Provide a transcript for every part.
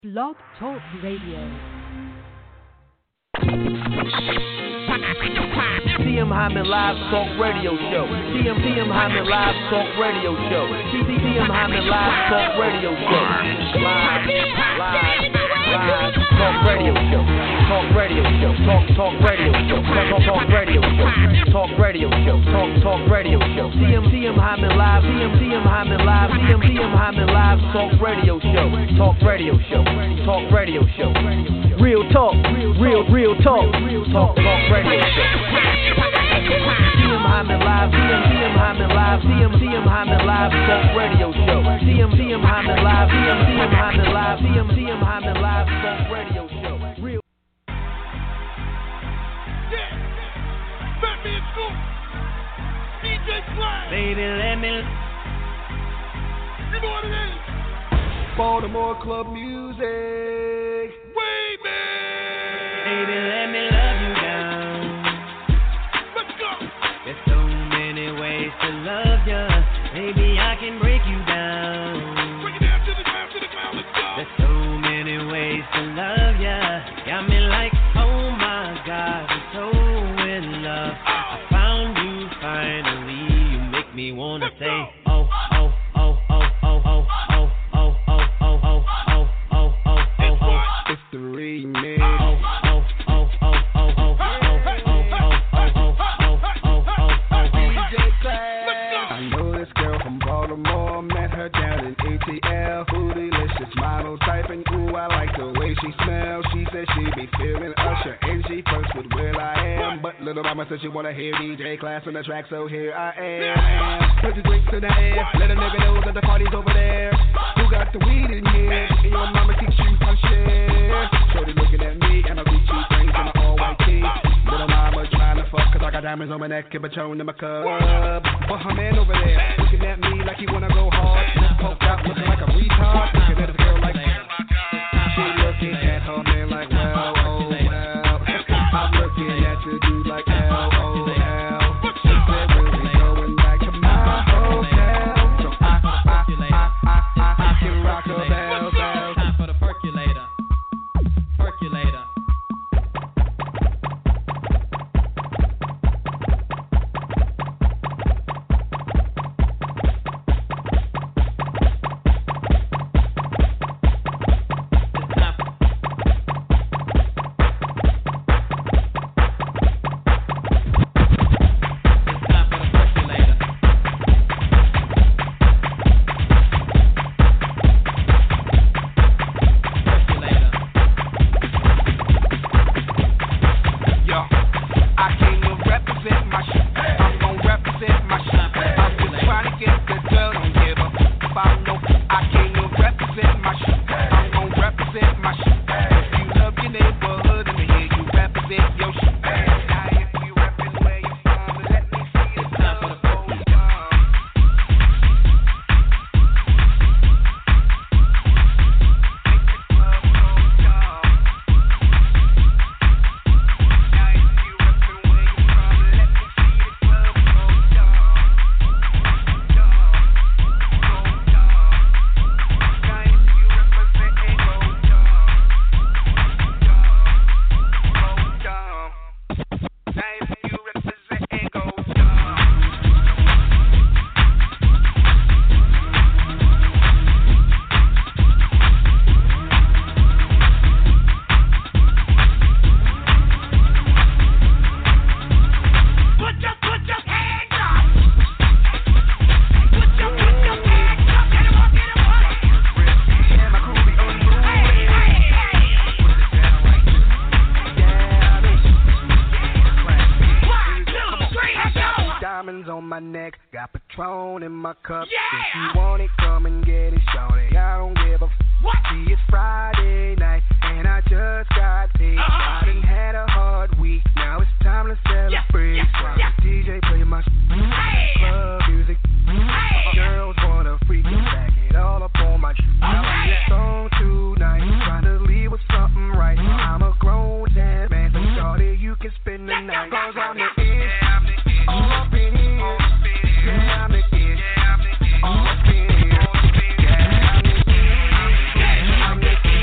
Blog Talk Radio. TM Hyman Live Talk Radio Show. TM Hyman Live Talk Radio Show. TM Hyman Live Talk Radio Show. Live Talk Radio Show. Talk Radio Show. Talk Radio Show. Talk Radio Show. Talk Radio Show. Talk Radio Show. TM Hyman Live. TM Hyman Live. TM Hyman Live Talk Radio Show. Talk Radio Show. Talk Radio Show. Real talk. Real talk. Talk Radio Show. TM Hyman Live. TM Hyman Live. TM Hyman Live Talk Radio Show. TM Hyman Live. TM Hyman Live. TM Hyman Live Talk Radio Show. Real. Fat Man Scoop, DJ Fly. Baby, let me. You know what it is? Baltimore Club Music. Wait, man. Baby, let me love you down. Let's go. There's so many ways to love ya. Maybe I can break you down. Break it down to the ground, let's go. There's so many ways to love ya. Got me like, oh my God, I'm so in love. I found you finally. You make me wanna say, oh, oh, oh, oh, oh, oh, oh, oh, oh, oh, oh, oh, oh, oh, oh. It's the remix. I know this girl from Baltimore, met her down in ATL. Foodylicious model typing, ooh, I like the way she smells. She said she be feeling Usher, and she first with Will I Am. But little mama said she wanna hear DJ Class on the track, so here I am. Put your drinks in the air, let a nigga know that the party's over there. Who got the weed in here? And your mama teach you some shit. Shorty looking at me, and I reach cheap things in my all white tee. Little mama trying to fuck, cause I got diamonds on my neck and Patron in my cup. But her man over there, looking at me like he wanna go hard. Poked out, looking like a retard. Looking at his girl like, she looking at her man like, well, oh, well. I'm looking at you, dude, like, LOL. She said, we'll be going back to my hotel. So I can rock her bells. Time for the percolator. Percolator. Got Patron in my cup. Yeah! If you want it, come and get it, shorty. I don't give a See, it's Friday night, and I just got paid. I done had a hard week, now it's time to celebrate. DJ play my club music. Girls wanna freak and back it all up on my song tonight. Trying to leave with something right. I'm a grown ass man, so shorty, you can spend the night. Cause I'm the it, all up in here. Yeah, I'm the it, all up in here. Yeah, I'm the it.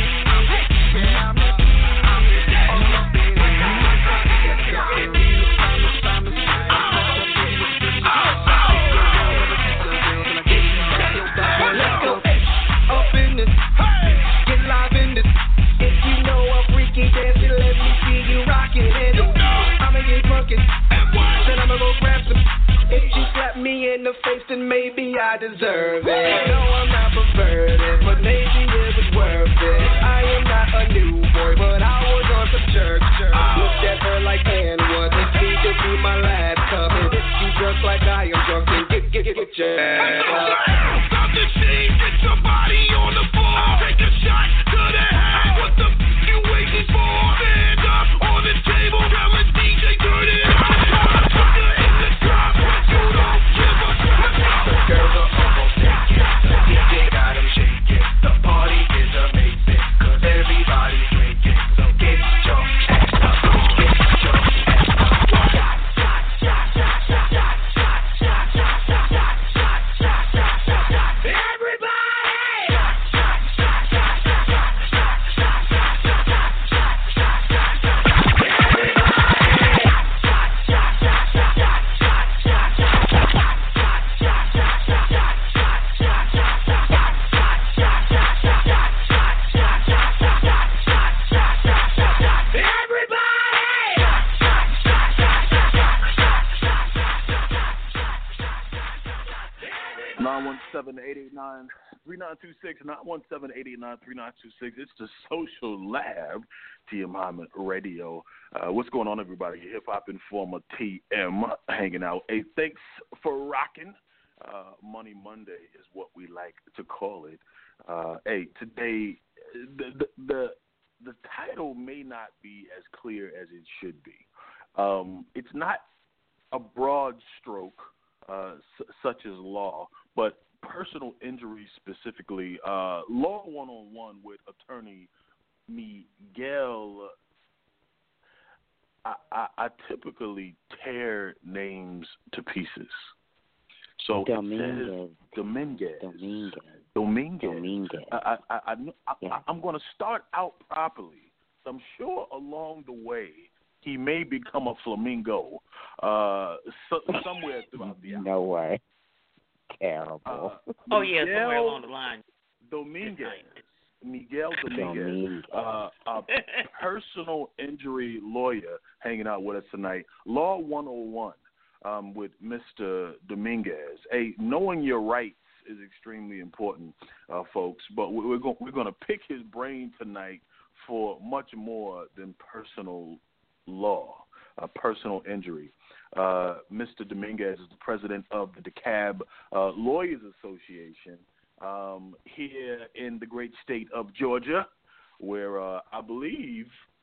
get your ass up. Stop the scene, get somebody on the floor. Take a shot to the head. What the f you waiting for? Stand up on the table, tell a DJ turn it up. Sucker in the top, but you don't give a fuck. The girls are almost naked, the DJ got them shaking. The party is amazing, cause everybody's drinking. So get your ass up, get your (3926) 917-889-3926. It's the Social Lab, TM Hyman Radio. What's going on, everybody? Hip Hop Informer TM hanging out. Hey, thanks for rocking. Money Monday is what we like to call it. Hey, today the title may not be as clear as it should be. It's not a broad stroke such as law, but personal injury specifically. Law 101 with attorney Miguel. I typically tear names to pieces. So Dominguez. I'm going to start out properly. I'm sure along the way he may become a flamingo somewhere throughout the hour. No way. Terrible. Somewhere along the line. Miguel Dominguez, a personal injury lawyer hanging out with us tonight. Law 101 with Mr. Dominguez. Hey, knowing your rights is extremely important, folks, but we're going to pick his brain tonight for much more than personal law, personal injury. Mr. Dominguez is the president of the DeKalb Lawyers Association here in the great state of Georgia, where I believe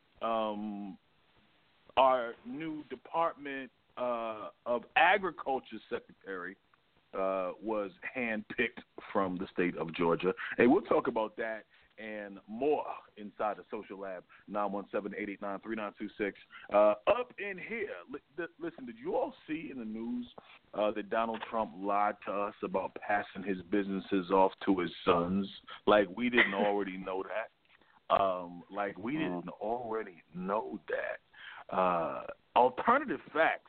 our new Department of Agriculture Secretary was handpicked from the state of Georgia. Hey, we'll talk about that and more inside the Social Lab, 917-889-3926. Up in here, listen, did you all see in the news that Donald Trump lied to us about passing his businesses off to his sons? Like we didn't already know that. Alternative facts.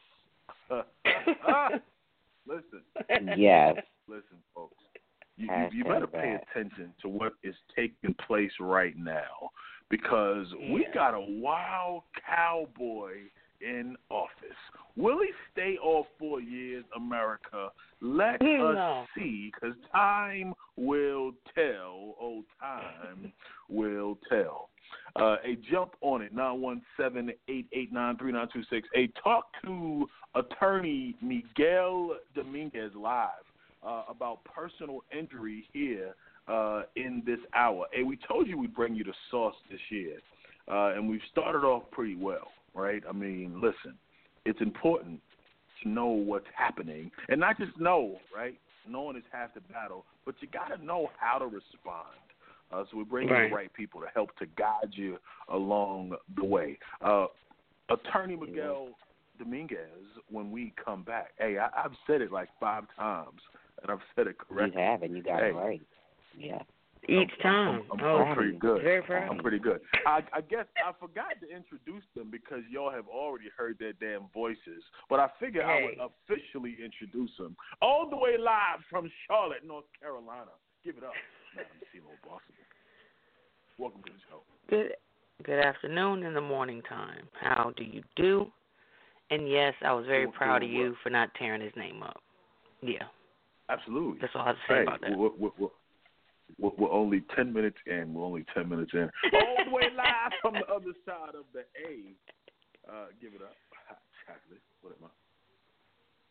Listen. Yes. Listen, folks. You better pay attention to what is taking place right now, because we got a wild cowboy in office. Will he stay all 4 years, America? Let us see, because time will tell. Oh, time will tell. A jump on it, 917-889-3926. A talk to attorney Miguel Dominguez live about personal injury here in this hour. Hey, we told you we'd bring you the sauce this year, and we've started off pretty well, right? I mean, listen, it's important to know what's happening, and not just know, right? Knowing is half the battle, but you got to know how to respond. So we're bringing the right people to help to guide you along the way. Attorney Miguel Dominguez, when we come back, hey, I've said it like 5 times, and I've said it correctly. You have, and you got it right. Yeah. Each time. I'm pretty good. Very proud. I'm pretty good. I guess I forgot to introduce them because y'all have already heard their damn voices, but I figured I would officially introduce them. All the way live from Charlotte, North Carolina. Give it up, Madam CeeLo Boston. Welcome to the show. Good afternoon in the morning time. How do you do? And yes, I was very proud of you for not tearing his name up. Yeah. Absolutely. That's all I have to say about that. We're only 10 minutes in. All the way live from the other side of the A. Give it up. Hot chocolate. What am I?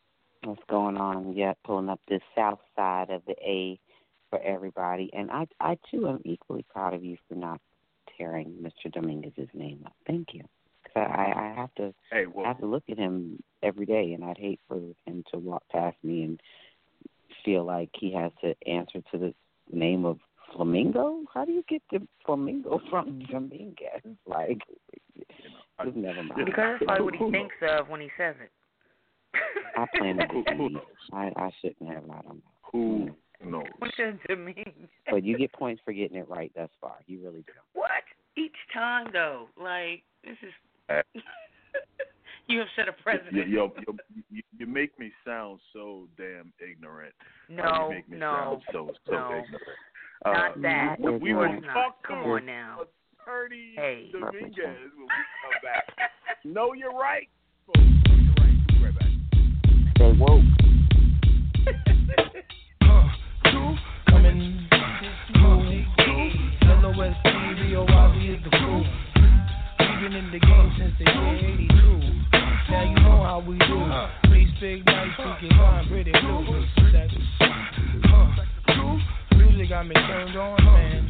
What's going on? Yeah, pulling up this south side of the A for everybody. And I too, am equally proud of you for not tearing Mr. Dominguez's name up. Thank you. Because I have to have to look at him every day, and I'd hate for him to walk past me and feel like he has to answer to the name of Flamingo. How do you get the Flamingo from Dominguez? Like, just never mind. Because that's probably what he thinks of when he says it. I plan to deceive. I shouldn't have. I don't know. Who knows? What does it mean? But you get points for getting it right thus far. You really do. What? Each time, though. Like, this is... You have set a precedent. You make me sound so damn ignorant. No, you make me sound so ignorant. Not that. We will talk Come on now. Attorney Dominguez when we come back. No, you're right, folks. No, you're right. We'll be right back. Stay woke. Coming. LOSTVOYB is the crew. We've been in the game since the year 82. Now you know how we do. Please big nice, speaking fine, pretty blue. Music got me turned on, man.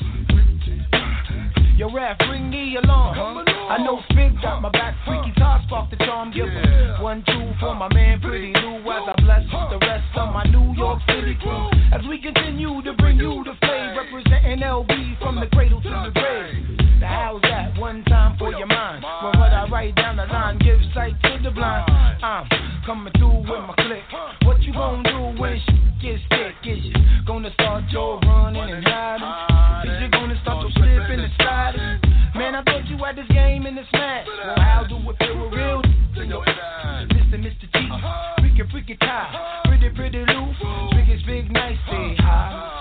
Yo, rap, bring me along. I know Fig got my back, freaky top spark the charm. Give 1, 2 for my man, Pretty Lou, as I bless the rest of my New York City crew. As we continue to bring you the flame, representing LB from the cradle to the grave. Now how's that? One time for your mind. When what I write down the line gives sight to the blind. I'm coming through with my click. What you gonna do when shit gets thick? Is you gonna start your running and hiding? Is you gonna start your slipping and sliding? Man, I thought you had this game in the smash. Well, how do it feel real in your eyes? Mr. T, freaky tie, pretty Lou, biggest big nice, say hi.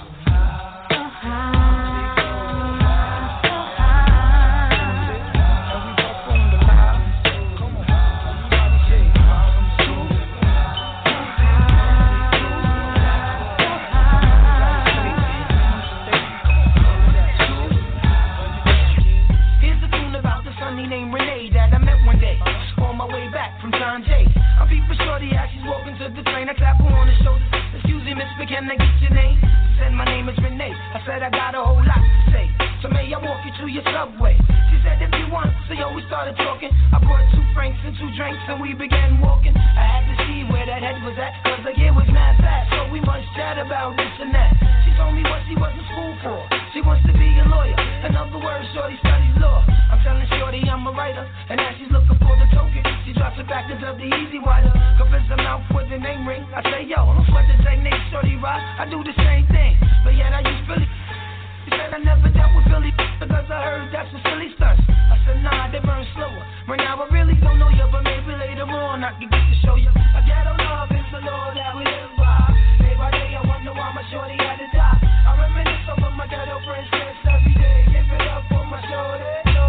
Named Renee that I met one day on my way back from John Jay. I beat for shorty as she's walking to the train. I clap her on the shoulder. Excuse me, miss, but can I get your name? She said my name is Renee. I said I got a whole lot to say. So may I walk you to your subway? She said if you want. So yo, we started talking. I brought 2 francs and 2 drinks and we began walking. I had to see where that head was at, cause the year was mad fast. So we must chat about this and that. She told me what she was in school for. She wants to be a lawyer. In other words, shorty studies law. I'm telling shorty I'm a writer, and as she's looking for the token, she drops the package of the easy wider. Covers her mouth with the name ring. I say, yo, don't sweat the technique, shorty rock. I do the same thing, but yet I use Philly. She said I never dealt with Philly because I heard that's some silly stunts. I said, nah, they burn slower. Right now I really don't know you, but maybe later on I can get to show you. I ghetto love is the law that we live by. Day by day I wonder why my shorty had to die. I reminisce over my ghetto friends every day. Give it up for my shorty.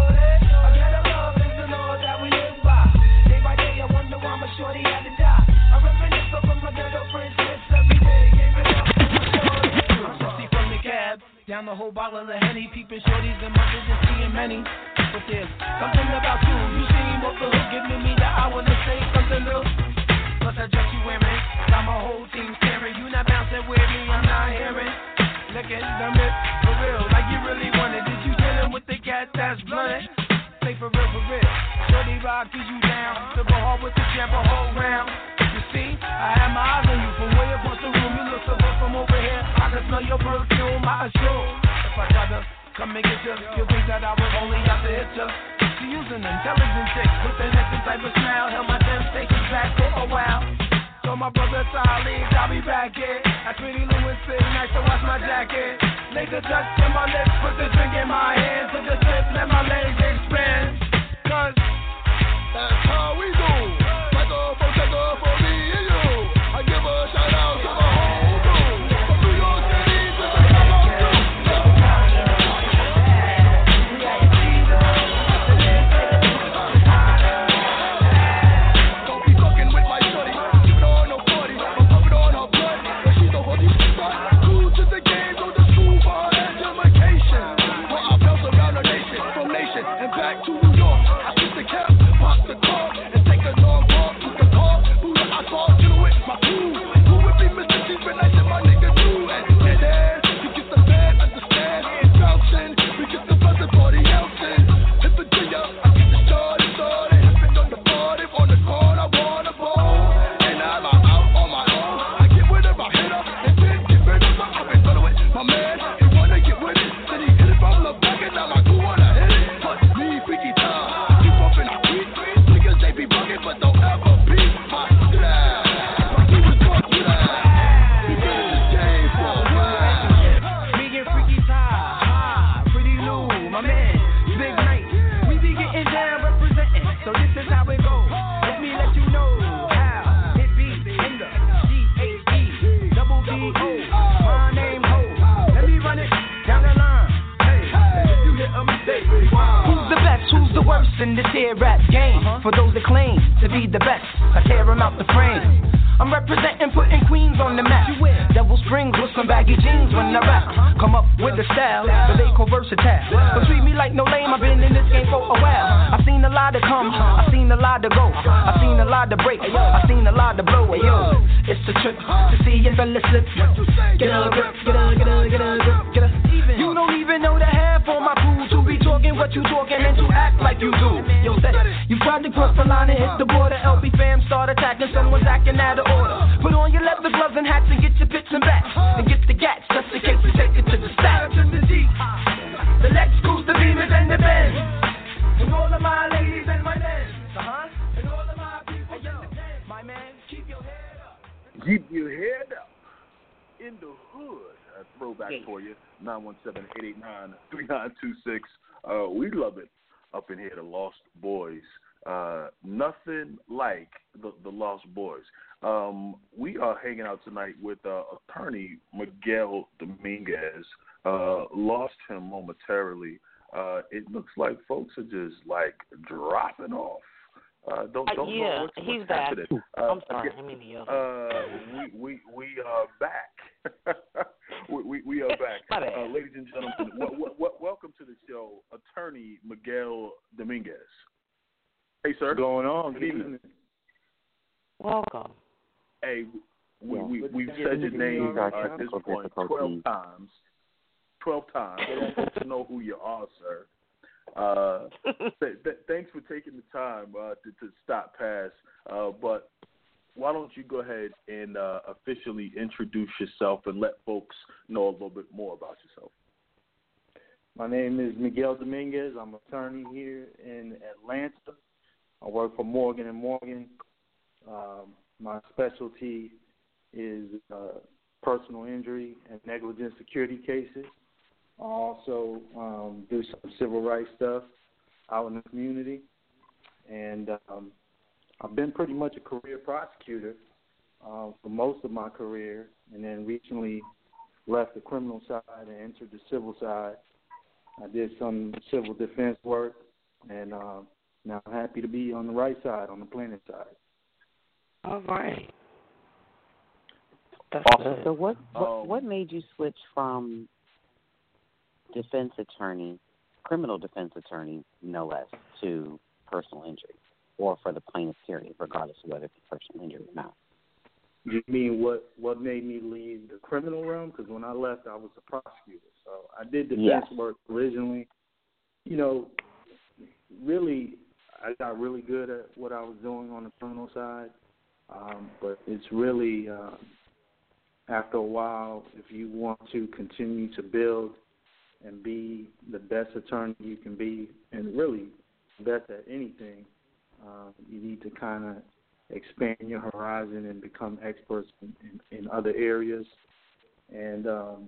Shorty had to die. I reminisce over my ghetto friends every day. Gave it up for my shorty. I'm tipsy from the cab, down the whole bottle of Henny, peeping shorties and mothers and seeing many. But there's something about you. You seem off the hook, giving me the hour to say something real. Plus I dress you wearing, got my whole team staring. You not bouncing with me, I'm not hearing. Licking the myth for real, like you really wanted. Did you dealing with the cat that's blunt? Say for real, for real. Shorty rock, is you down? To go hard with the champ a whole round. You see, I have my eyes on you from way across the room. You look so good from over here. I can smell your perfume, I assure. If I try to come and get you, you'll think that I was only out to hit you. She using intelligent chick with an extra type of smile. Held my temptations back for a while. So my brother Charlie, I'll be back here. At Pretty Louis City, nice to wash my jacket. Lay the touch in my lips, put the drink in my hands. Took the sip, let my legs expand. Cause that's how we do. Take off for me and you. I give a shout out to my whole crew. From New York City to Chicago. Don't be fucking with my shorty. She don't know 40. I'm pumping on her blood, but she's so horny. Cool to the game, go to school for her education. Well, I bounce around the nation, from nation and back to New York. I took the cab, parked the car, and take a long walk to the car. Buddha, I saw you. in this here rap game. For those that claim to be the best, I tear them out the frame. I'm representing, putting Queens on the map. Devil Springs with some baggy jeans when I rap. Come up with a style, but they call versatile. But treat me like no lame, I've been in this game for a while. I've seen a lot to come, I've seen a lot to go. I've seen a lot to break, I've seen a lot to blow. Yo, it's the trip to see your fella slip. Get up, get up, get up, get up, get up. You don't even know the half on my crew to be talking what you talking and to act like you do. Yo, say, you tried to cross the line and hit the border. LB fam start attacking, someone's acting out of order. Put on your leather gloves and hats and get your pits and bats and get the gats just in case we take it to the stacks. The Lexus, the Beamers, and the Benz, and all of my ladies and my men, and all of my people in the den. My man, keep your head up. Keep your head up. In the hood. A throwback for you. 917-889-3926. We love it up in here, the Lost Boys. Nothing like the Lost Boys. We are hanging out tonight with attorney Miguel Dominguez. Lost him momentarily. It looks like folks are just like dropping off. Don't yeah, know what's he's back. happening. I'm sorry, I mean to yell. We are back. we are back. Ladies and gentlemen, welcome to the show, attorney Miguel Dominguez. Hey, sir. What's going on? Good evening. Welcome. Hey, we've said your name at this point 12 times. 12 times. I don't want to know who you are, sir. Thanks for taking the time to stop past. But why don't you go ahead and officially introduce yourself and let folks know a little bit more about yourself. My name is Miguel Dominguez. I'm an attorney here in Atlanta. I work for Morgan & Morgan. My specialty is personal injury and negligent security cases. I also do some civil rights stuff out in the community. And I've been pretty much a career prosecutor for most of my career, and then recently left the criminal side and entered the civil side. I did some civil defense work, and now I'm happy to be on the right side, on the plaintiff side. All right. That's good. So what made you switch from defense attorney, criminal defense attorney, no less, to personal injury, or for the plaintiff period, regardless of whether it's personal injury or not? You mean what made me leave the criminal realm? Because when I left, I was a prosecutor. So I did defense work originally. You know, really, I got really good at what I was doing on the criminal side. But it's really, after a while, if you want to continue to build and be the best attorney you can be, and really best at anything, you need to kind of expand your horizon and become experts in other areas. And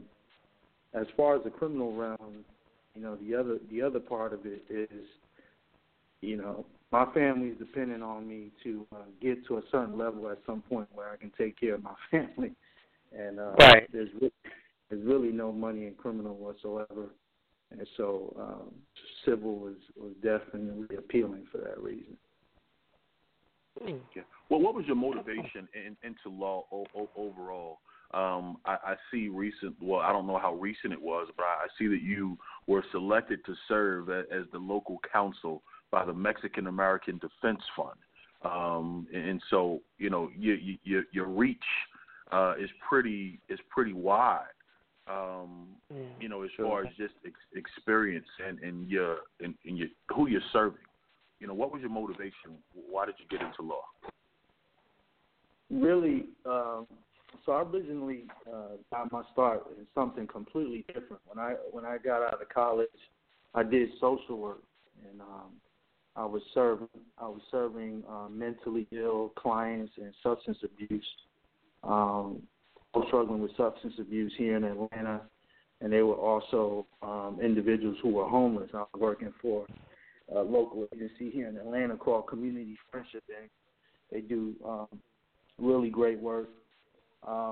as far as the criminal realm, you know, the other part of it is, you know, my family is dependent on me to get to a certain level at some point where I can take care of my family. And there's really no money in criminal whatsoever. And so civil was definitely appealing for that reason. Yeah. Well, what was your motivation into law overall? I see I don't know how recent it was, but I see that you were selected to serve as the local counsel by the Mexican American Defense Fund. And so, you know, your reach is pretty wide. You know, as far as just experience and who you're serving. You know, what was your motivation? Why did you get into law? Really, so I originally got my start in something completely different. When I got out of college, I did social work, and I was serving mentally ill clients and substance abuse. I was struggling with substance abuse here in Atlanta, and they were also individuals who were homeless. I was working for a local agency here in Atlanta called Community Friendship, and they do really great work.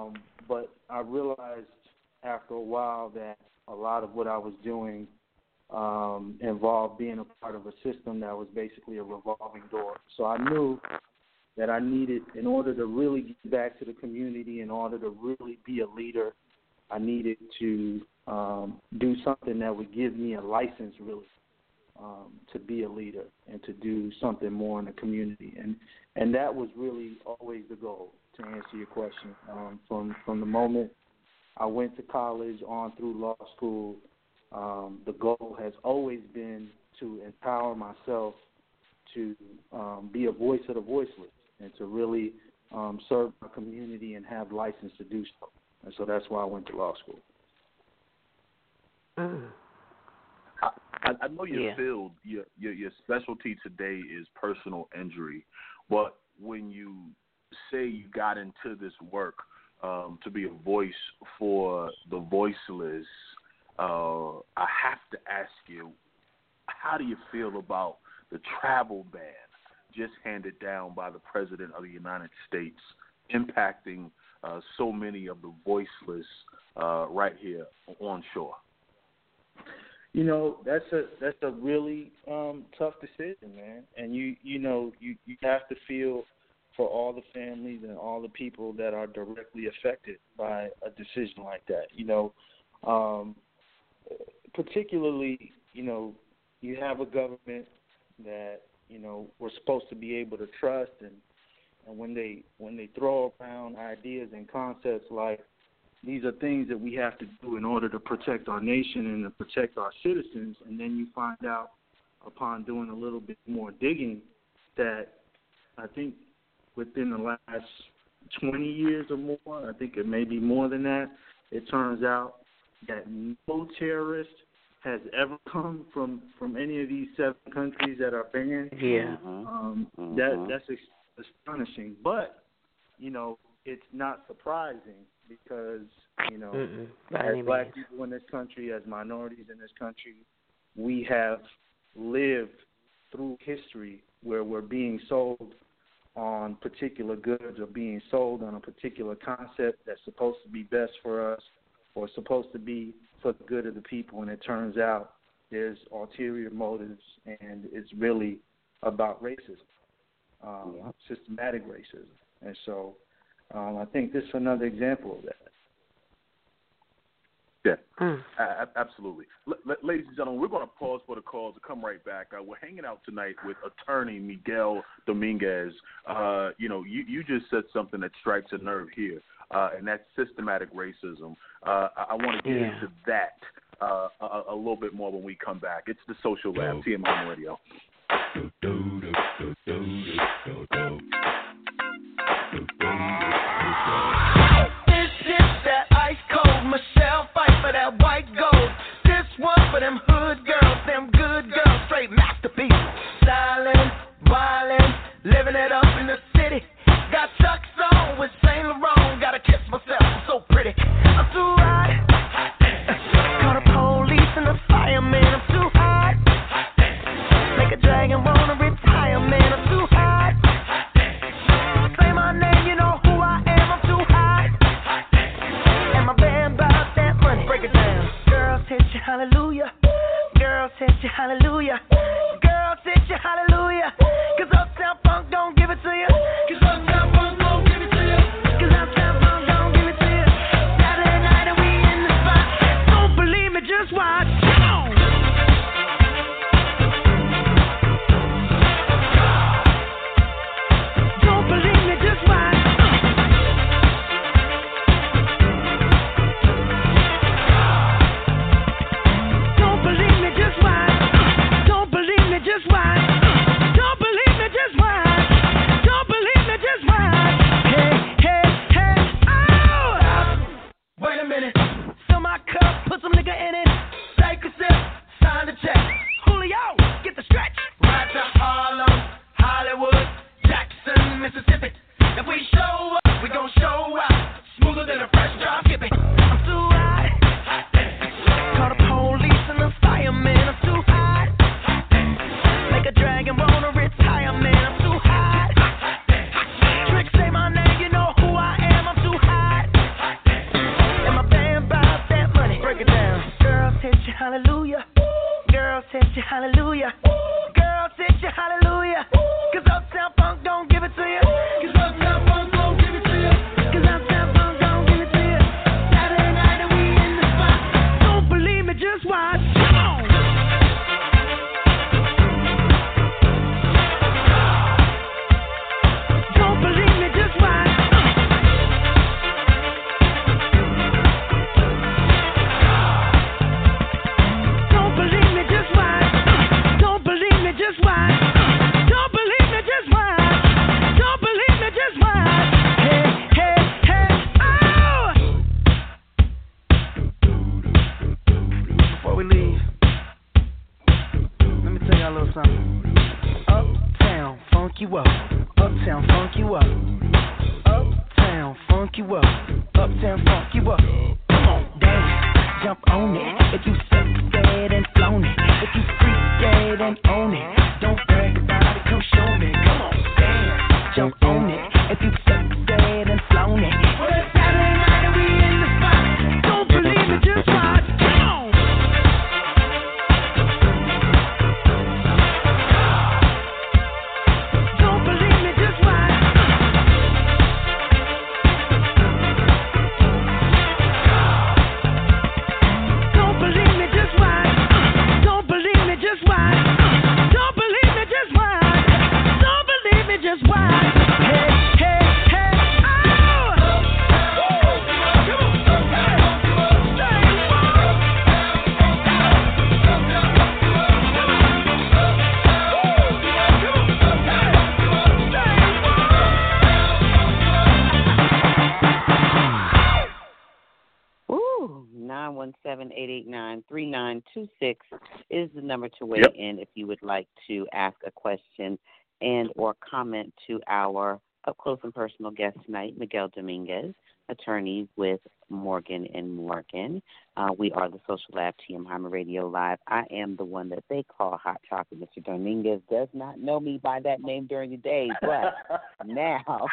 But I realized after a while that a lot of what I was doing involved being a part of a system that was basically a revolving door. So I knew that I needed, in order to really get back to the community, in order to really be a leader, I needed to do something that would give me a license, really, to be a leader and to do something more in the community. And that was really always the goal, to answer your question. From the moment I went to college on through law school, the goal has always been to empower myself to be a voice of the voiceless and to really serve my community and have license to do so. And so that's why I went to law school. I know your field, your specialty today is personal injury, but when you say you got into this work to be a voice for the voiceless, I have to ask you, how do you feel about the travel ban just handed down by the President of the United States, impacting so many of the voiceless right here on shore? You know, that's a really tough decision, man. And you have to feel for all the families and all the people that are directly affected by a decision like that. You know, particularly, you know, you have a government that, you know, we're supposed to be able to trust, and when they throw around ideas and concepts like these are things that we have to do in order to protect our nation and to protect our citizens, and then you find out upon doing a little bit more digging that I think within the last 20 years or more, I think it may be more than that, it turns out that no terrorist has ever come from any of these 7 countries that are banned. Yeah. That's astonishing. But, you know, it's not surprising because, you know, as black people in this country, as minorities in this country, we have lived through history where we're being sold on particular goods or being sold on a particular concept that's supposed to be best for us or supposed to be for the good of the people, and it turns out there's ulterior motives, and it's really about racism, systematic racism. And so I think this is another example of that. Yeah, absolutely. Ladies and gentlemen, we're going to pause for the calls to come right back. We're hanging out tonight with attorney Miguel Dominguez. You know, you just said something that strikes a nerve here, and that's systematic racism. I want to get into that a little bit more when we come back. It's the Social Lab, TMI Radio. Michelle fight for that white gold. This one for them hood girls, them good girls, straight masterpieces. Stylin', wildin', living it up in the city. Got Chuck's on with Saint Laurent. Gotta kiss myself, I'm so pretty. I'm too hot. Call the police and the fireman. I'm too hot. Make a dragon wanna retire, man. I'm too hot. Say my name, you know who I am. I'm too hot. And my band about that money. Break it down. Girls hit you, hallelujah. Girls hit you, hallelujah. Girls hit you, hallelujah. 'Cause Uptown Funk don't give it to you. 'Cause Uptown Funk don't give it to you. 'Cause Uptown Funk don't give it to you. Saturday night and we in the spot. Don't believe me, just watch. Come on. Don't believe me, just watch. Don't believe me, just watch. Don't believe me, just watch. Don't believe me, just watch. Don't believe me, just watch. Hey, hey, hey, oh! Wait a minute. Fill my cup, put some nigga in it. Take a sip, sign the check. Julio, get the stretch. Right to Harlem, Hollywood, Jackson, Mississippi. If we show up, we gon' show out. Smoother than a fresh drop skipping. I'm too hot. Call the police and the fireman. I'm too hot. Make a dragon wanna retire, man. I'm too hot. Trick, say my name, you know who I am. I'm too hot. And my band about that money. Break it down. Girls hit you, hallelujah. Girls your hallelujah. Girl, sit your hallelujah. Cause Uptown Funk don't give it to you. Cause Uptown Funk don't give it to you. Cause Uptown Funk don't give it to you. Saturday night and we in the spot. Don't believe me, just watch. Come on. Don't believe me, just watch. Don't believe me, just watch. Don't believe me, just watch. Don't believe me, just watch. Don't believe me, just watch. Hey, hey, hey, oh! Before we leave, let me tell y'all a little something. Uptown, funk you up. Uptown, funk you up. Uptown, funk you up. Uptown, funk you up. Come on, dance, jump on it. If you suck dead and flown it. If you freak dead and own it. Don't brag about it, come show me. Come on, dance, jump on it. If you suck dead and flown it. Well, it's Saturday night and we in the spot. Don't believe it, just watch. Come on. Don't believe me, just watch. Don't believe me, just watch. Don't believe me, just watch. Don't believe me, just watch. Don't believe me, just watch. Hey, hey, hey, oh! Woo! 917-889-3926 is the number to weigh in if you would like to ask a question and or comment to our up-close and personal guest tonight, Miguel Dominguez, attorney with Morgan & Morgan. We are the Social Lab, TM Hyman Radio Live. I am the one that they call Hot Chocolate. Mr. Dominguez does not know me by that name during the day, but now...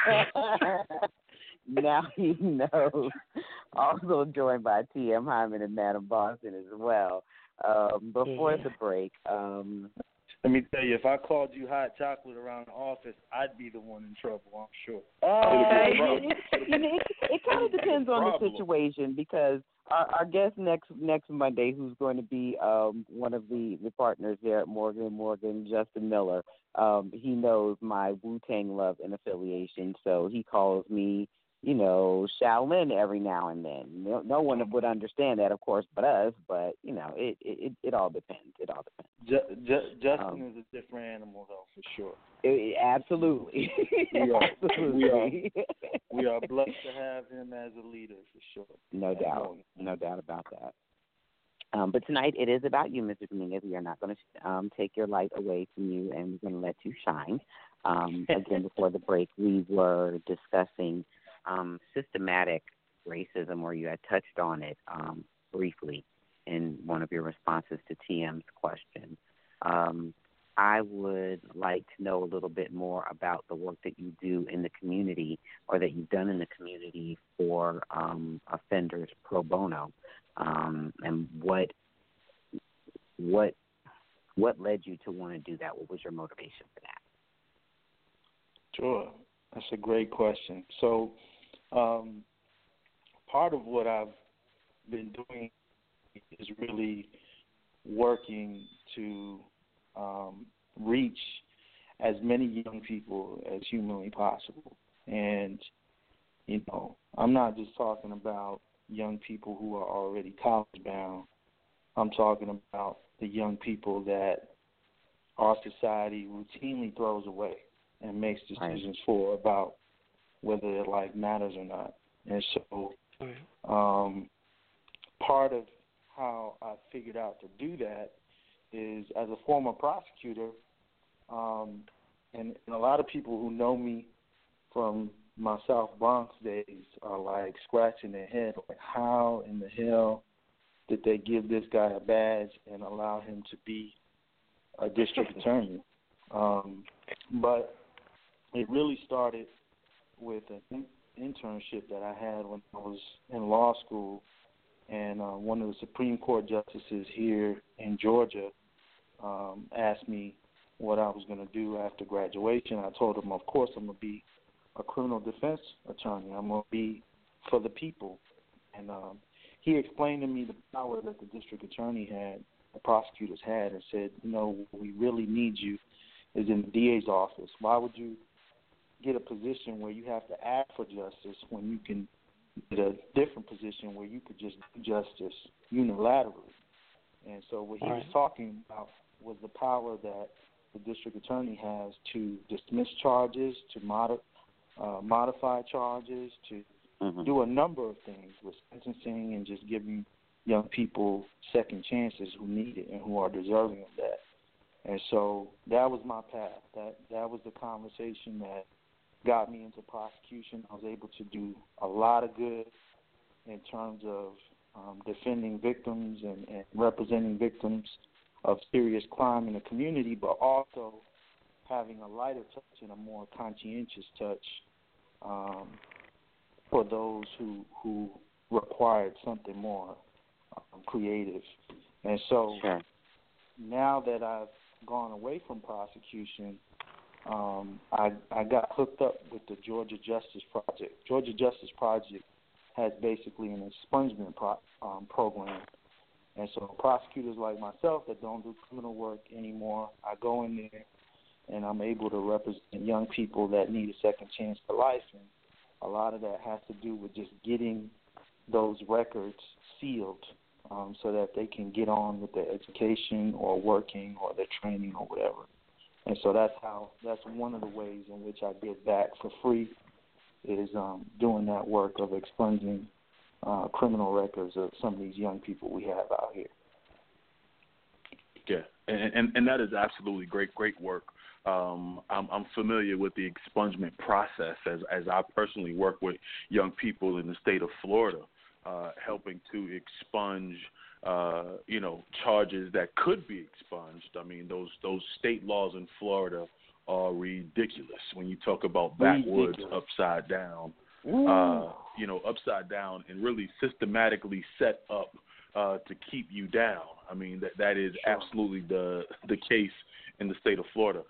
Now he knows. Also joined by T.M. Hyman and Madam Boston as well. Before the break, let me tell you, if I called you hot chocolate around the office, I'd be the one in trouble, I'm sure. It kind of depends on the situation because our guest next Monday, who's going to be one of the partners there at Morgan & Morgan, Justin Miller, he knows my Wu-Tang love and affiliation, so he calls me, Shaolin every now and then. No one would understand that, of course, but us. But it all depends. It all depends. Justin is a different animal, though, for sure. Absolutely. We are blessed to have him as a leader, for sure. No doubt about that. But tonight it is about you, Mr. Dominguez. We are not going to take your light away from you, and we're going to let you shine. Again, before the break, we were discussing systematic racism, or you had touched on it briefly in one of your responses to TM's question. I would like to know a little bit more about the work that you do in the community, or that you've done in the community for offenders pro bono, and what led you to want to do that? What was your motivation for that? Sure. That's a great question. So part of what I've been doing is really working to reach as many young people as humanly possible. And, I'm not just talking about young people who are already college-bound. I'm talking about the young people that our society routinely throws away and makes decisions for about whether their life matters or not. And so part of how I figured out to do that is, as a former prosecutor, and a lot of people who know me from my South Bronx days are like scratching their head, like, how in the hell did they give this guy a badge and allow him to be a district attorney? But it really started with an internship that I had when I was in law school, and one of the Supreme Court justices here in Georgia asked me what I was going to do after graduation. I told him, of course, I'm going to be a criminal defense attorney. I'm going to be for the people. And he explained to me the power that the district attorney had, the prosecutors had, and said, we really need you is in the DA's office. Why would you get a position where you have to ask for justice when you can get a different position where you could just do justice unilaterally? And so what he was talking about was the power that the district attorney has to dismiss charges, to modify charges, to do a number of things with sentencing and just giving young people second chances who need it and who are deserving of that. And so that was my path. That was the conversation that got me into prosecution. I was able to do a lot of good in terms of defending victims and representing victims of serious crime in the community, but also having a lighter touch and a more conscientious touch for those who required something more creative. And so now that I've gone away from prosecution, I got hooked up with the Georgia Justice Project. Georgia Justice Project has basically an expungement program. And so prosecutors like myself that don't do criminal work anymore, I go in there and I'm able to represent young people that need a second chance to life. And a lot of that has to do with just getting those records sealed so that they can get on with their education or working or their training or whatever. And so that's one of the ways in which I give back for free is doing that work of expunging criminal records of some of these young people we have out here. Yeah, and that is absolutely great work. I'm familiar with the expungement process as I personally work with young people in the state of Florida, helping to expunge, charges that could be expunged. I mean, those state laws in Florida are ridiculous. When you talk about backwoods, upside down, upside down, and really systematically set up to keep you down. I mean, that is absolutely the case in the state of Florida.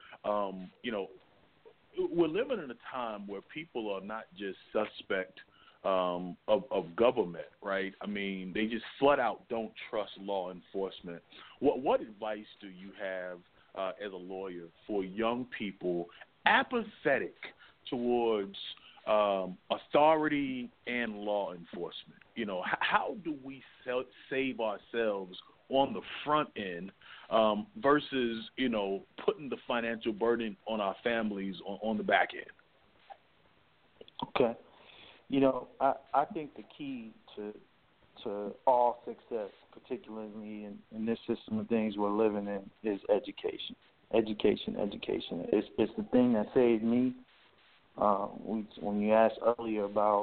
We're living in a time where people are not just suspect of government, right? I mean, they just flat out don't trust law enforcement. What advice do you have as a lawyer for young people apathetic towards authority and law enforcement? How do we save ourselves on the front end versus, putting the financial burden on our families on the back end? Okay. I think the key to all success, particularly in this system of things we're living in, is education. Education. It's the thing that saved me. When you asked earlier about,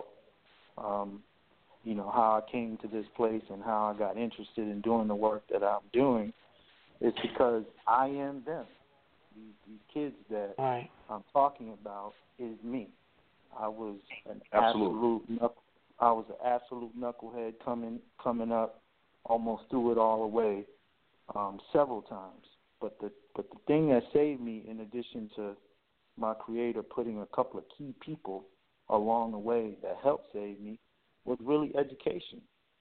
how I came to this place and how I got interested in doing the work that I'm doing, it's because I am them. These kids that I'm talking about is me. I was an absolute knucklehead coming up, almost threw it all away several times. But the thing that saved me, in addition to my creator putting a couple of key people along the way that helped save me, was really education.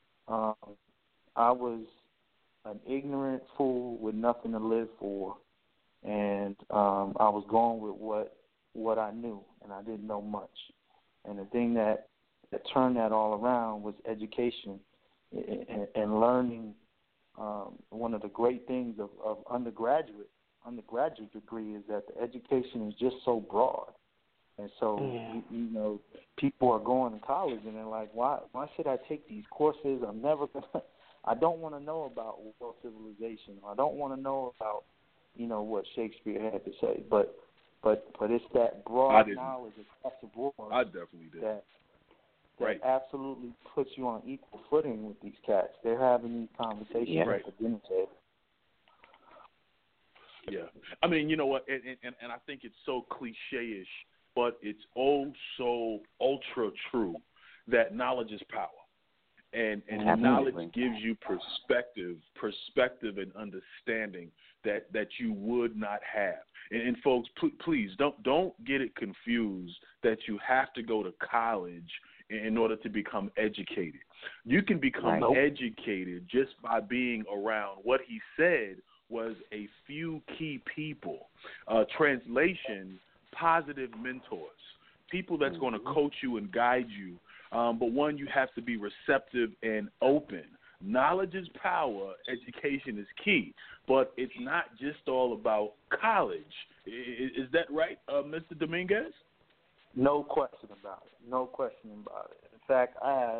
I was an ignorant fool with nothing to live for, and I was going with what I knew, and I didn't know much. And the thing that turned that all around was education and learning. One of the great things of undergraduate degree is that the education is just so broad. And so, people are going to college and they're like, why should I take these courses? I don't want to know about world civilization. I don't want to know about, what Shakespeare had to say. But it's that broad knowledge across the board. I definitely did. That absolutely puts you on equal footing with these cats. They're having these conversations at the dinner table. Yeah. I mean, you know what, and I think it's so cliche-ish, but it's oh so ultra true that knowledge is power. And knowledge gives you perspective and understanding that you would not have. And folks, please don't get it confused that you have to go to college in order to become educated. You can become educated just by being around. What he said was a few key people. Translation, positive mentors, people that's going to coach you and guide you. But one, you have to be receptive and open. Knowledge is power. Education is key. But it's not just all about college. Is that right, Mr. Dominguez? No question about it. No question about it. In fact, I have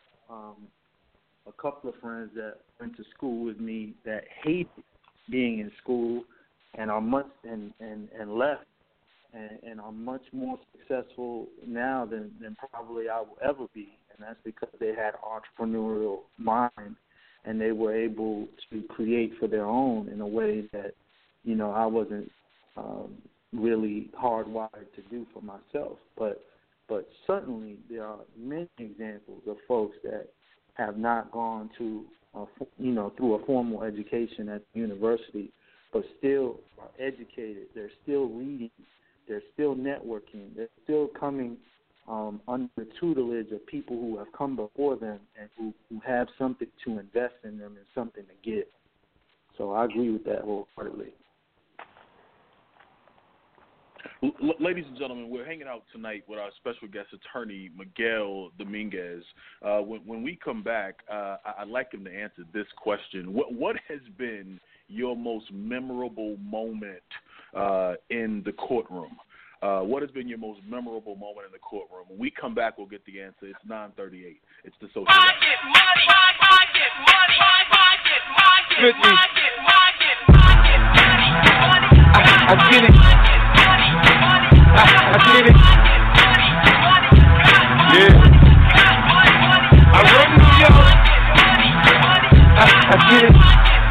a couple of friends that went to school with me that hated being in school and are and left and are much more successful now than probably I will ever be. And that's because they had entrepreneurial mind and they were able to create for their own in a way that, you know, I wasn't really hardwired to do for myself. But certainly there are many examples of folks that have not gone to, through a formal education at the university, but still are educated. They're still reading. They're still networking. They're still coming under the tutelage of people who have come before them and who have something to invest in them and something to give. So I agree with that wholeheartedly. Ladies and gentlemen, we're hanging out tonight with our special guest attorney, Miguel Dominguez. When we come back, I'd like him to answer this question. What has been your most memorable moment in the courtroom? What has been your most memorable moment in the courtroom? When we come back, we'll get the answer. It's 9:38. It's the social. I get money. I get it. I get it. Yeah. I run New York. I get it.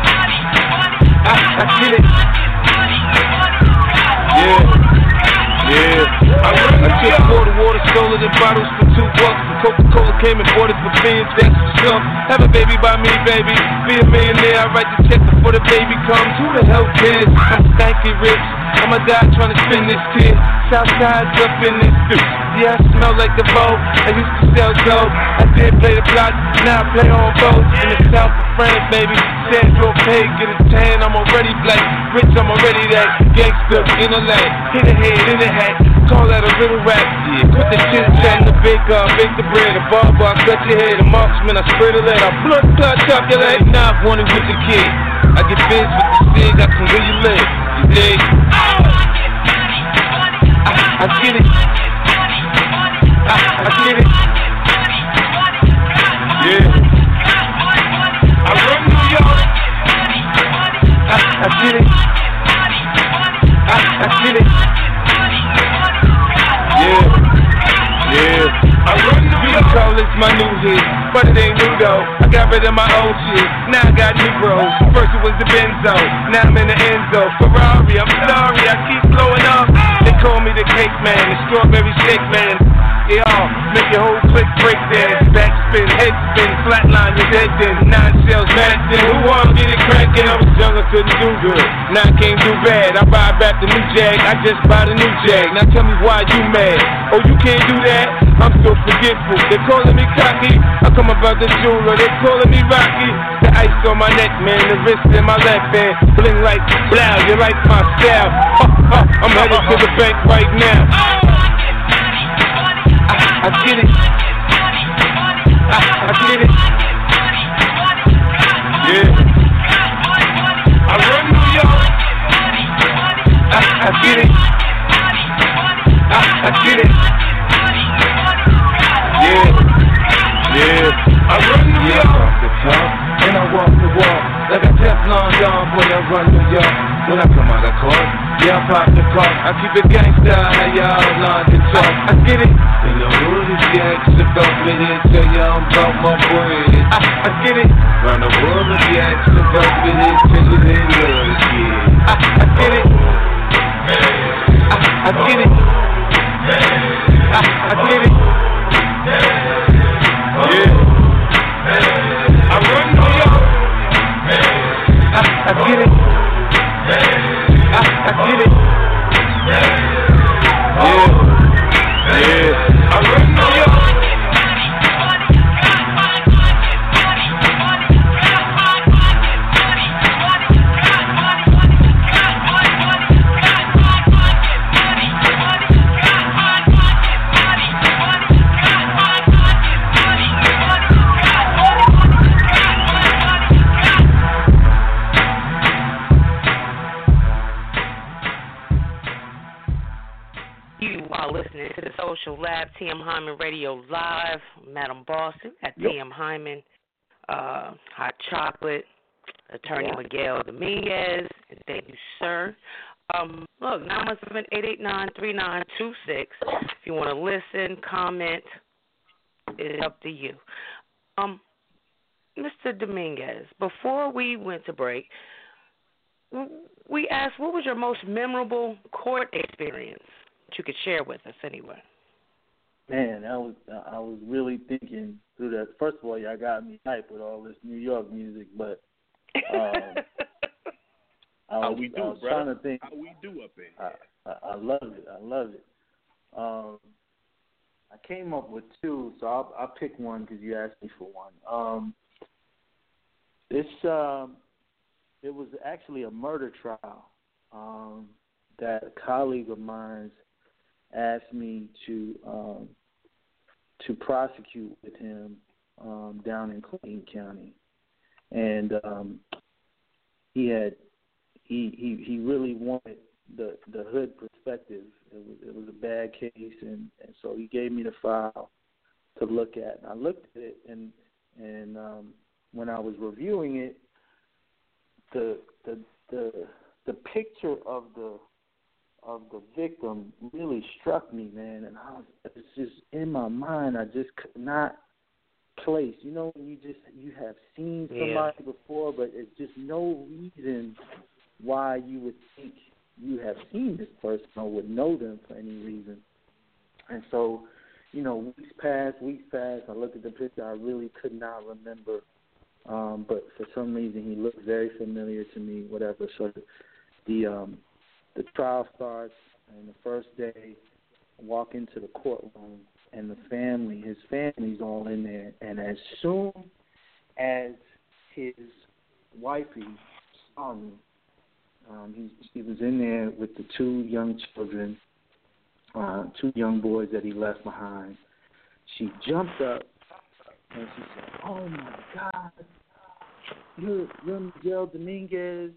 I get it. Yeah. I took water, stole it in bottles for $2. Coca-Cola came and bought it for beans, that's what's up. Have a baby by me, baby. Be a millionaire, I write the check before the baby comes. Who the hell cares? I'm stanky rich. I'ma die trying to spin this kid. Southside's up in this bitch. Yeah, I smell like the boat. I used to sell dope. I did play the block, now I play on boats. In the south of France, baby. Sandro Pay, get a tan, I'm already black. Rich, I'm already that. Gangster in the leg. Hit a head in the hat. Call that a little rap. Yeah, put the chit chat in the bake the bread. A barber, I cut your head. A marksman, I spray the lead. I blood clot, chop your leg. Now I wanted with the kid. I get biz with the stick, I can where you live. You dig? I get it. I get it. Yeah. I run New York. I get it. I get it. Yeah. I run New York. Call this my new hit, but it ain't new though. I got rid of my old shit, now I got new bros. First it was the Benzo, now I'm in the Enzo. Ferrari, I'm sorry, I keep blowing up. They call me the cake man, the strawberry shake man. Y'all, make your whole click break dance. Backspin, head spin, flatline your head then. 9 shells, Madison, who wanna get it crackin'? I was young, I couldn't do good, now I can't do bad. I ride back the new Jag, I just bought a new Jag. Now tell me why you mad? Oh, you can't do that? I'm so forgetful. They calling me cocky, I come about the jeweler. They calling me Rocky. The ice on my neck, man, the wrist in my left hand. Bling like blow, you like my style. I'm headed to the bank right now. I get it. I get it. Yeah. I run New York. I get it. I get it. Yeah. I run New York. Off the top, and I walk the walk like a Teflon Don. Boy, I run New York. When I come out of court, yeah, I pop the car. I keep it gangsta, how y'all London talk. I get it. In the hood, if you ask about me, they tell you I'm about my bread. I get it. Round the world, if you ask about me, they tell you they love the kid. I get it. I get it. I get it. Yeah. I get it. Yeah. I run New York. Social Lab, T.M. Hyman Radio Live, Madam Boston at T.M. Hyman, Hot Chocolate, Attorney Miguel Dominguez, and thank you, sir. Look, 917-889-3926. If you want to listen, comment, it's up to you. Mr. Dominguez, before we went to break, we asked, what was your most memorable court experience that you could share with us anyway? Man, I was really thinking through that. First of all, y'all got me hyped with all this New York music, but how we do, brother? Trying to think. How we do up in here? I love it. I came up with two, so I'll pick one because you asked me for one. It was actually a murder trial that a colleague of mine asked me to prosecute with him down in Clayton County, and he really wanted the hood perspective. It was a bad case, and so he gave me the file to look at. And I looked at it, and when I was reviewing it, the picture of the victim really struck me, man, and it's just in my mind. I just could not place. You know, when you have seen somebody before, but it's just no reason why you would think you have seen this person or would know them for any reason. And so, you know, weeks passed. I looked at the picture. I really could not remember, but for some reason he looked very familiar to me. Whatever. So the trial starts, and the first day, I walk into the courtroom, and his family's all in there. And as soon as his wifey saw me, he was in there with the two young children, two young boys that he left behind. She jumped up, and she said, "Oh, my God, you're Miguel Dominguez.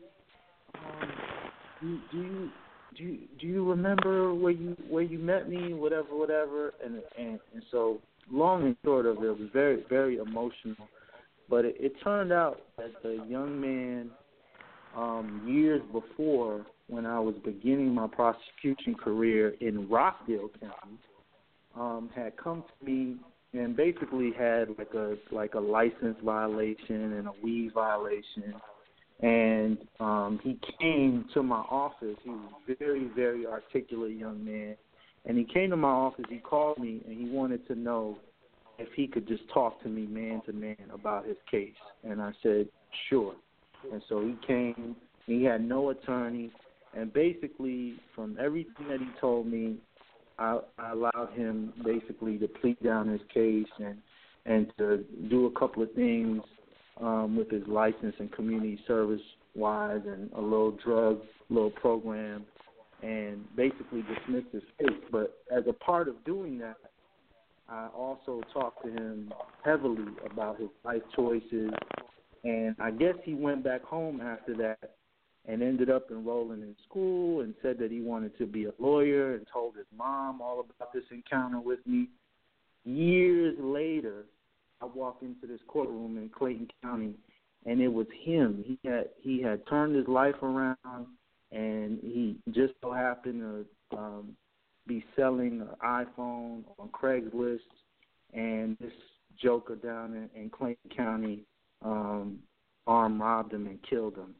Do you remember where you met me? Whatever." And so, long and short of it, was very, very emotional. But it turned out that the young man, years before, when I was beginning my prosecution career in Rockdale County, had come to me and basically had like a license violation and a weed violation. And he came to my office. He was a very, very articulate young man. And he came to my office, he called me, and he wanted to know if he could just talk to me man to man about his case. And I said, sure. And so he came. He had no attorney. And basically, from everything that he told me, I allowed him basically to plead down his case and to do a couple of things with his license and community service-wise, and a little program, and basically dismissed his case. But as a part of doing that, I also talked to him heavily about his life choices, and I guess he went back home after that and ended up enrolling in school and said that he wanted to be a lawyer and told his mom all about this encounter with me. Years later, I walked into this courtroom in Clayton County, and it was him. He had turned his life around, and he just so happened to be selling an iPhone on Craigslist, and this joker down in Clayton County armed robbed him and killed him.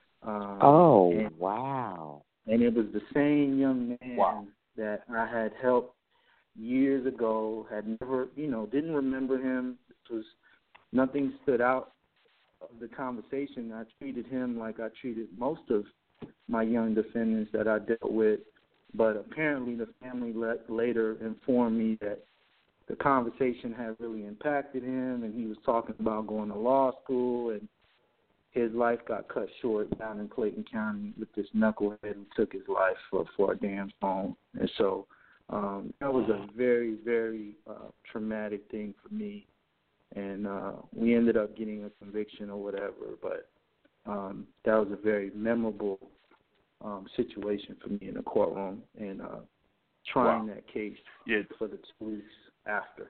Wow. And it was the same young man that I had helped years ago, had never, didn't remember him. It was nothing stood out of the conversation. I treated him like I treated most of my young defendants that I dealt with. But apparently the family later informed me that the conversation had really impacted him, and he was talking about going to law school, and his life got cut short down in Clayton County with this knucklehead who took his life for a damn phone. And so that was a very, very traumatic thing for me. And we ended up getting a conviction or whatever, but that was a very memorable situation for me in the courtroom, and trying that case for the 2 weeks after.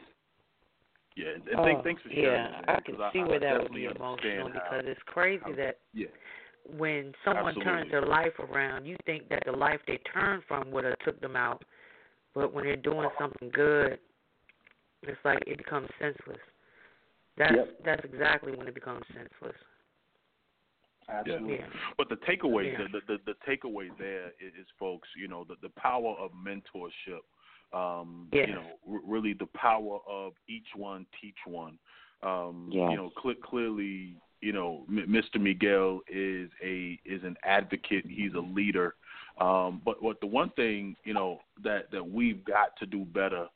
Yeah, and thanks for sharing. Yeah, I can see where that would be emotional, because it's crazy that when someone turns their life around, you think that the life they turned from would have took them out, but when they're doing something good, it's like it becomes senseless. That's exactly when it becomes senseless. Absolutely. Yeah. But the takeaway, the takeaway there is, folks, you know, the power of mentorship. You know, really the power of each one teach one. You know, clearly, you know, Mr. Miguel is an advocate. He's a leader. But what the one thing, you know, that we've got to do better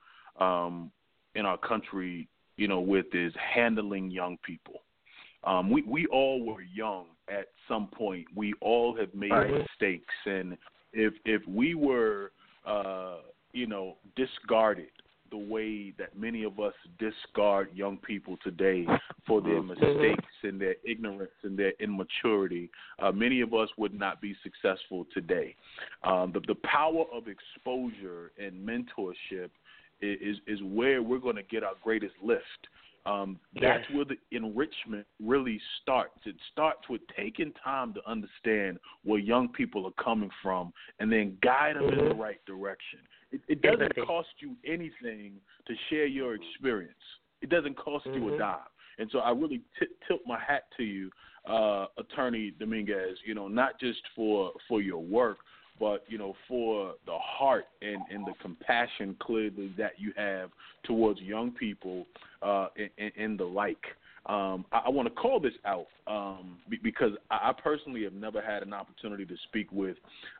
in our country, you know, with is handling young people. We all were young at some point. We all have made mistakes, and if we were you know, discarded the way that many of us discard young people today for their mistakes and their ignorance and their immaturity, many of us would not be successful today. The power of exposure and mentorship is where we're going to get our greatest lift. That's where the enrichment really starts. It starts with taking time to understand where young people are coming from and then guide them in the right direction. It doesn't cost you anything to share your experience. It doesn't cost you a dime. And so I really tilt my hat to you, Attorney Dominguez, you know, not just for your work, but, you know, for the heart and the compassion clearly that you have towards young people and the like. I want to call this out because I personally have never had an opportunity to speak with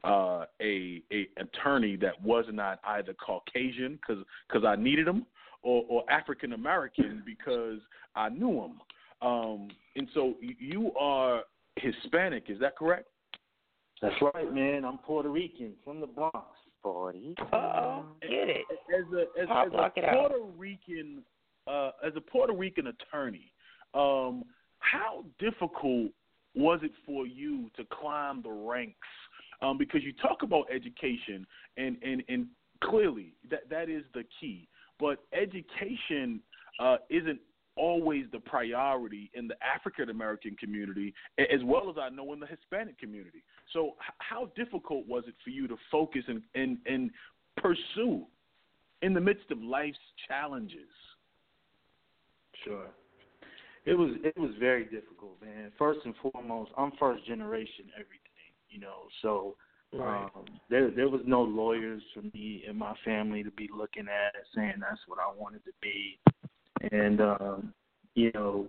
a attorney that was not either Caucasian because I needed him or African American because I knew him. And so you are Hispanic, is that correct? That's right, man. I'm Puerto Rican from the Bronx. 40. Oh, get it. As a Puerto Rican attorney, how difficult was it for you to climb the ranks? Because you talk about education, and clearly that is the key. But education isn't always the priority in the African American community, as well as I know in the Hispanic community. So how difficult was it for you to focus and pursue in the midst of life's challenges? Sure. It was very difficult, man. First and foremost, I'm first generation everything, you know, so there was no lawyers for me and my family to be looking at saying that's what I wanted to be. And, you know,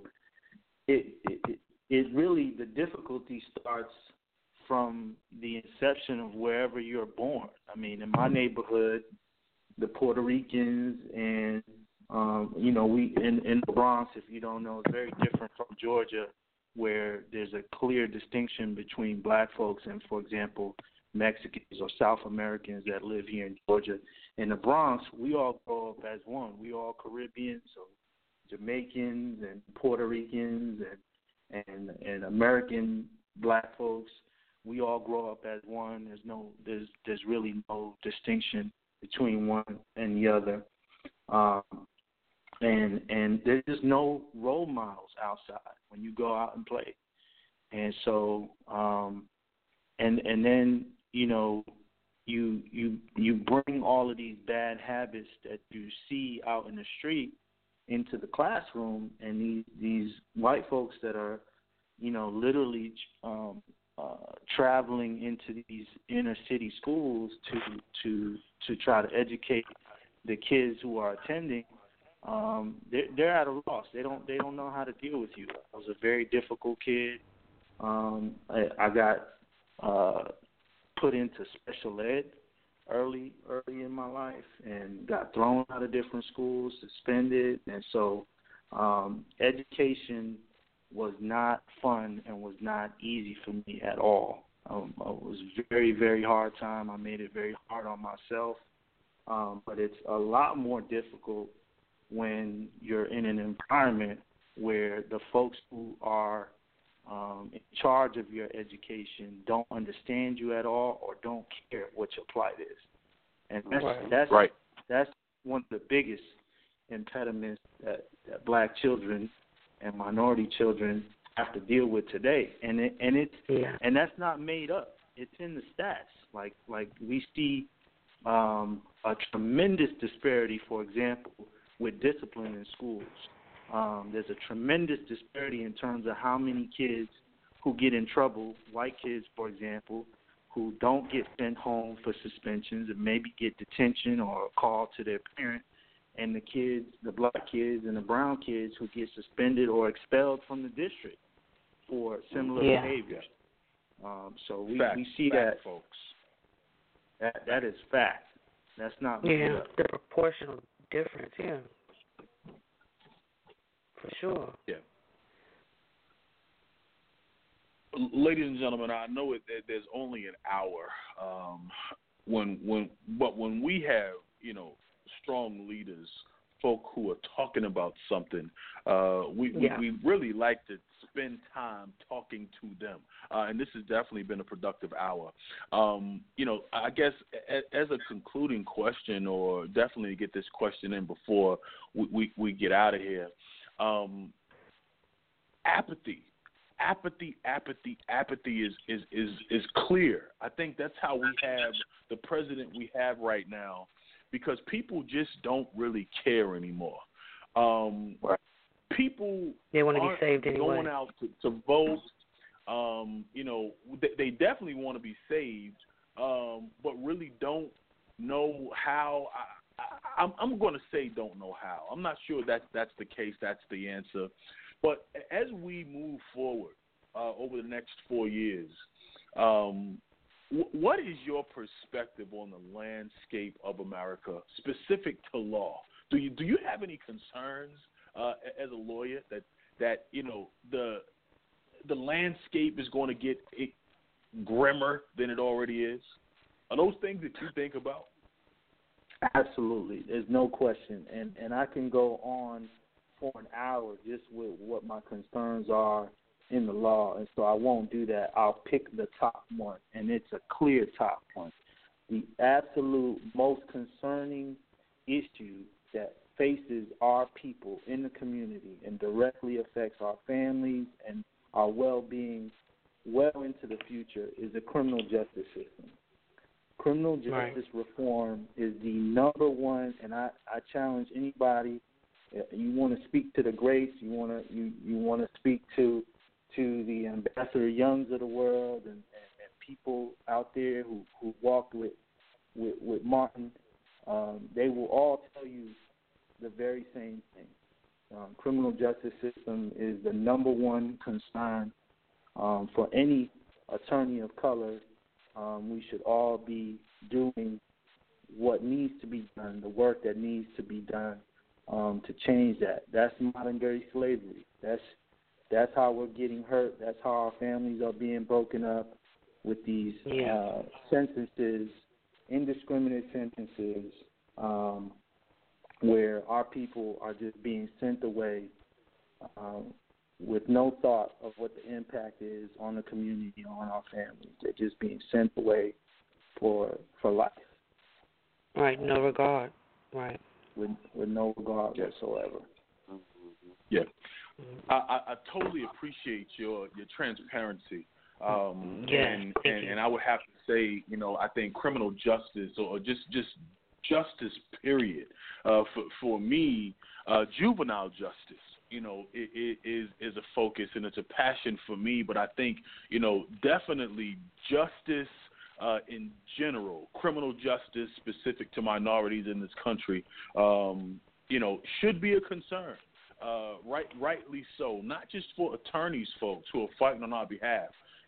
it really, the difficulty starts from the inception of wherever you're born. I mean, in my neighborhood, the Puerto Ricans and, you know, we in the Bronx, if you don't know, it's very different from Georgia, where there's a clear distinction between black folks and, for example, Mexicans or South Americans that live here in Georgia. In the Bronx, we all grow up as one. We all Caribbeans, so Jamaicans and Puerto Ricans and American black folks. We all grow up as one. There's really no distinction between one and the other. And there's just no role models outside when you go out and play. And so and then, you know, you bring all of these bad habits that you see out in the street into the classroom, and these white folks that are, you know, literally traveling into these inner city schools to try to educate the kids who are attending, they're at a loss. They don't know how to deal with you. I was a very difficult kid. I got put into special ed early in my life and got thrown out of different schools, suspended, and so education was not fun and was not easy for me at all. It was a very, very hard time. I made it very hard on myself, but it's a lot more difficult when you're in an environment where the folks who are in charge of your education don't understand you at all or don't care what your plight is. And that's one of the biggest impediments that black children and minority children have to deal with today. And and that's not made up. It's in the stats. Like we see a tremendous disparity, for example, with discipline in schools. There's a tremendous disparity in terms of how many kids who get in trouble, white kids, for example, who don't get sent home for suspensions and maybe get detention or a call to their parent, and the kids, the black kids and the brown kids who get suspended or expelled from the district for similar behavior. So we see that, folks. That is fact. That's not the proportional difference, for sure. Yeah. Ladies and gentlemen, I know there's only an hour. When we have, strong leaders, folk who are talking about something, we really like to spend time talking to them. And this has definitely been a productive hour. I guess as a concluding question, or definitely to get this question in before we get out of here, apathy is clear. I think that's how we have the president we have right now, because people just don't really care anymore. People they want to be saved anyway. Going out to vote. They definitely want to be saved, but really don't know how. I'm going to say don't know how. I'm not sure that's the case. That's the answer. But as we move forward over the next 4 years, what is your perspective on the landscape of America, specific to law? Do you have any concerns as a lawyer that the landscape is going to get grimmer than it already is? Are those things that you think about? Absolutely. There's no question. And I can go on for an hour just with what my concerns are in the law, and so I won't do that. I'll pick the top one, and it's a clear top one. The absolute most concerning issue that faces our people in the community and directly affects our families and our well-being well into the future is the criminal justice system. Criminal justice reform is the number one, and I challenge anybody. You want to speak to the greats. You want to speak to the Ambassador Youngs of the world and people out there who walked with Martin. They will all tell you the very same thing. Criminal justice system is the number one concern for any attorney of color. We should all be doing what needs to be done, the work that needs to be done to change that. That's modern day slavery. That's how we're getting hurt. That's how our families are being broken up with these sentences, indiscriminate sentences, where our people are just being sent away with no thought of what the impact is on the community, on our families. They're just being sent away for life. Right, no regard. Right. With no regard whatsoever. Yeah. I totally appreciate your transparency. And I would have to say, I think criminal justice or just justice period, for me, juvenile justice, it is a focus and it's a passion for me. But I think, definitely justice in general, criminal justice specific to minorities in this country, should be a concern. Rightly so, not just for attorneys, folks who are fighting on our behalf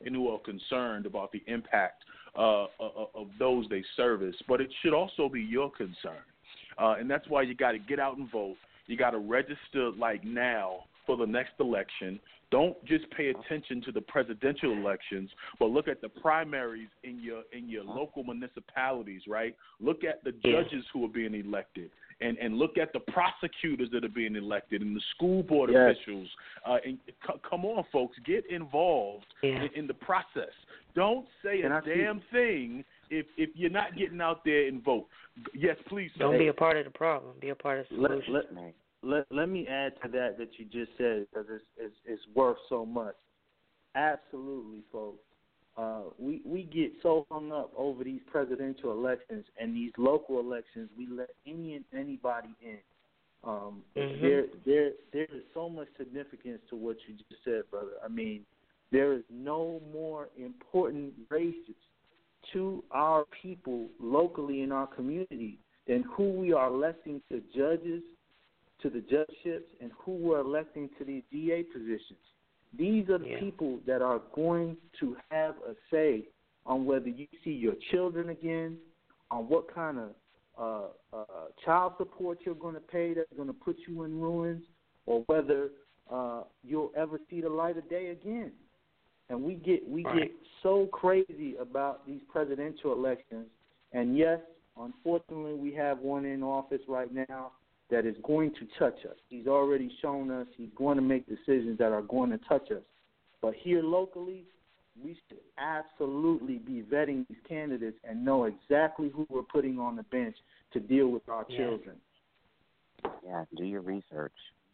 and who are concerned about the impact of those they service. But it should also be your concern. And that's why you got to get out and vote. You got to register like now for the next election. Don't just pay attention to the presidential elections, but look at the primaries in your local municipalities, right? Look at the judges who are being elected, and look at the prosecutors that are being elected, and the school board officials. And come on, folks, get involved in the process. Don't say a damn thing if you're not getting out there and vote. Yes, please. Don't be a part of the problem. Be a part of the solution. Let me add to that you just said, because it's worth so much. Absolutely, folks. We get so hung up over these presidential elections and these local elections. We let anybody in. There is so much significance to what you just said, brother. I mean, there is no more important races to our people locally in our community than who we are electing to judges, to the judgeships, and who we're electing to these DA positions. These are the people that are going to have a say on whether you see your children again, on what kind of child support you're going to pay that's going to put you in ruins, or whether you'll ever see the light of day again. And we get so crazy about these presidential elections. And yes, unfortunately, we have one in office right now that is going to touch us. He's already shown us he's going to make decisions that are going to touch us. But here locally, we should absolutely be vetting these candidates and know exactly who we're putting on the bench to deal with our children. Yeah, do your research.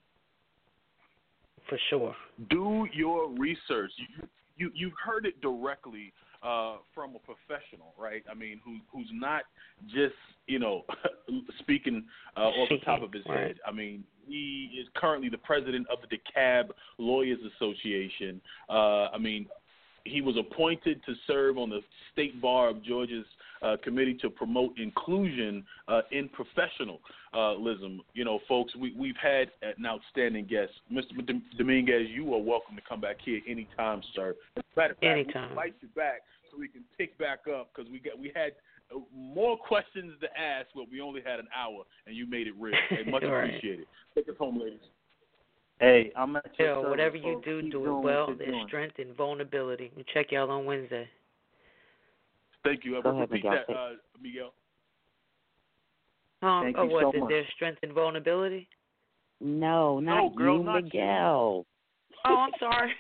For sure. Do your research. You've heard it directly from a professional, right? I mean, who's not just, speaking off the top of his head. I mean, he is currently the president of the DeKalb Lawyers Association. I mean, he was appointed to serve on the State Bar of Georgia's committee to promote inclusion in professionalism. Folks, we've had an outstanding guest. Mr. Dominguez, you are welcome to come back here anytime, sir. As a matter of fact, we'll invite you back so we can pick back up, because we had more questions to ask, but we only had an hour, and you made it real. Much appreciated. Take us home, ladies. Hey, I'm at your service, whatever you folks. do, Keep do doing it well. what you're There's doing. strength and vulnerability. We'll check y'all on Wednesday. Thank you. Go ahead, repeat Miguel. that, Miguel. Thank you so much. There's strength and vulnerability? No, not girl, you, not Miguel. Oh, I'm sorry.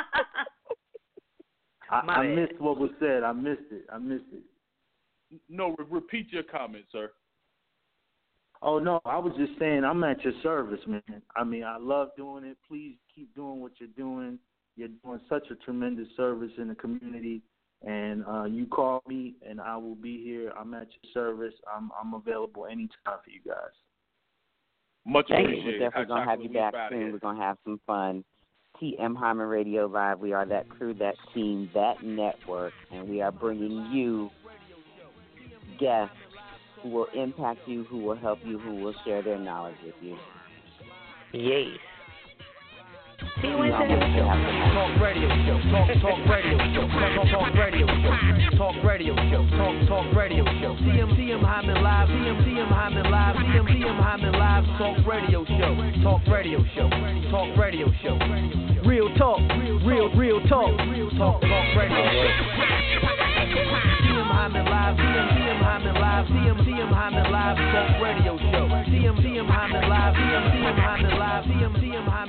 I missed what was said. I missed it. No, repeat your comment, sir. Oh, no, I was just saying I'm at your service, man. I mean, I love doing it. Please keep doing what you're doing. You're doing such a tremendous service in the community. And you call me, and I will be here. I'm at your service. I'm available anytime for you guys. Much appreciated. We're definitely going to have you back soon. We're going to have some fun. TM Hyman Radio Live. We are that crew, that team, that network, and we are bringing you guests who will impact you, who will help you, who will share their knowledge with you. Yes. See you Wednesday. Talk radio show. Talk radio show. Talk radio show. Talk radio show. Talk radio show. TM Hyman Live. TM Hyman Live. TM Hyman Live. Talk radio show. Talk radio show. Talk radio show. Real talk. Real talk. Talk radio show. TM Hyman Live. TM Hyman Live. TM Hyman Live. Talk radio show. TM Hyman Live. TM Hyman Live. TM Hyman